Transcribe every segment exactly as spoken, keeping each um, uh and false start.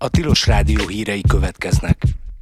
A Tilos Rádió hírei következnek.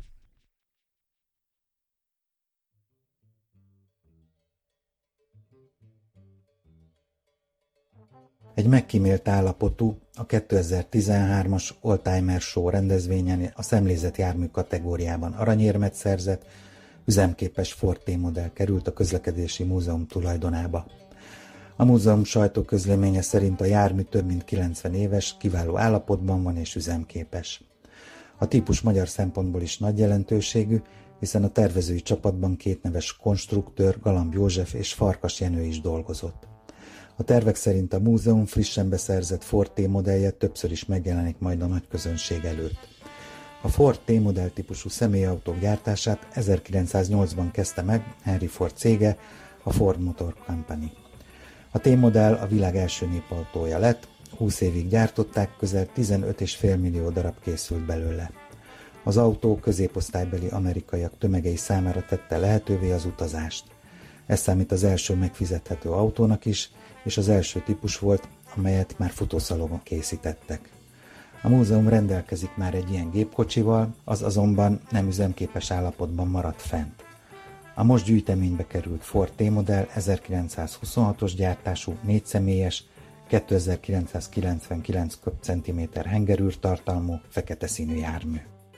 Egy megkímélt állapotú, a kétezer-tizenhármas Oldtimer Show rendezvényen a szemlézett jármű kategóriában aranyérmet szerzett, üzemképes Ford T-modell került a Közlekedési Múzeum tulajdonába. A múzeum sajtóközleménye szerint a jármű több mint kilencven éves, kiváló állapotban van és üzemképes. A típus magyar szempontból is nagy jelentőségű, hiszen a tervezői csapatban két neves konstruktőr, Galamb József és Farkas Jenő is dolgozott. A tervek szerint a múzeum frissen beszerzett Ford T-modellje többször is megjelenik majd a nagy közönség előtt. A Ford T-modell típusú személyautók gyártását ezerkilencszáznyolcban kezdte meg Henry Ford cége, a Ford Motor Company. A T-modell a világ első népautója lett, húsz évig gyártották, közel tizenöt egész öt millió darab készült belőle. Az autó középosztálybeli amerikaiak tömegei számára tette lehetővé az utazást. Ez számít az első megfizethető autónak is, és az első típus volt, amelyet már futószalagon készítettek. A múzeum rendelkezik már egy ilyen gépkocsival, az azonban nem üzemképes állapotban maradt fent. A most gyűjteménybe került Ford T-modell ezerkilencszázhuszonhatos gyártású, négyszemélyes, kétezer-kilencszázkilencvenkilenc köbcentiméter hengerűr tartalmú, fekete színű jármű.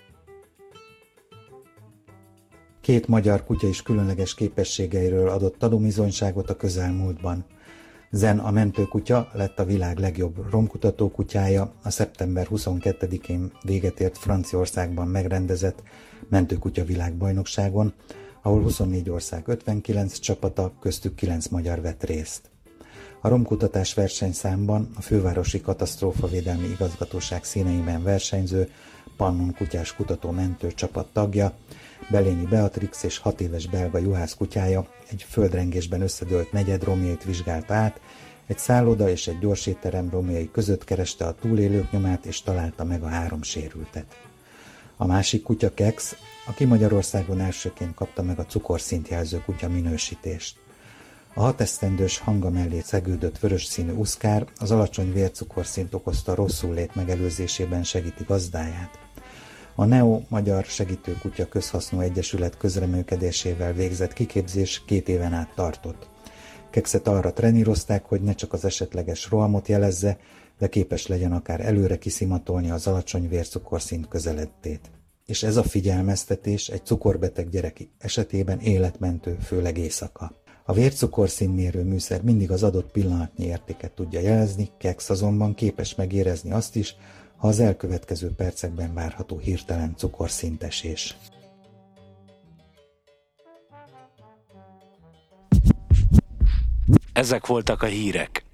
Két magyar kutya is különleges képességeiről adott tanúbizonyságot a közelmúltban. Zen a mentőkutya lett a világ legjobb romkutató kutyája a szeptember huszonkettedikén véget ért Franciaországban megrendezett mentőkutya világbajnokságon, ahol huszonnégy ország ötvenkilenc csapata, köztük kilenc magyar vett részt. A romkutatás versenyszámban a fővárosi katasztrófavédelmi igazgatóság színeiben versenyző Pannon kutyás kutató-mentő csapat tagja, Belényi Beatrix és hat éves belga juhász kutyája egy földrengésben összedőlt negyed romjait vizsgálta át, egy szálloda és egy gyorsétterem romjai között kereste a túlélők nyomát és találta meg a három sérültet. A másik kutya Kex, aki Magyarországon elsőként kapta meg a cukorszintjelző kutya minősítést. A hat esztendős hanga mellé szegődött vörös színű uszkár az alacsony vércukorszint okozta rosszullét megelőzésében segíti gazdáját. A Neo Magyar Segítőkutya Közhasznú Egyesület közreműködésével végzett kiképzés két éven át tartott. Kexet arra trenírozták, hogy ne csak az esetleges rohamot jelezze, de képes legyen akár előre kiszimatolni az alacsony vércukorszint közelettét. És ez a figyelmeztetés egy cukorbeteg gyerek esetében életmentő, főleg éjszaka. A vércukorszínmérő műszer mindig az adott pillanatnyi értéket tudja jelezni, Kex azonban képes megérezni azt is, ha az elkövetkező percekben várható hirtelen cukorszintesés. Ezek voltak a hírek.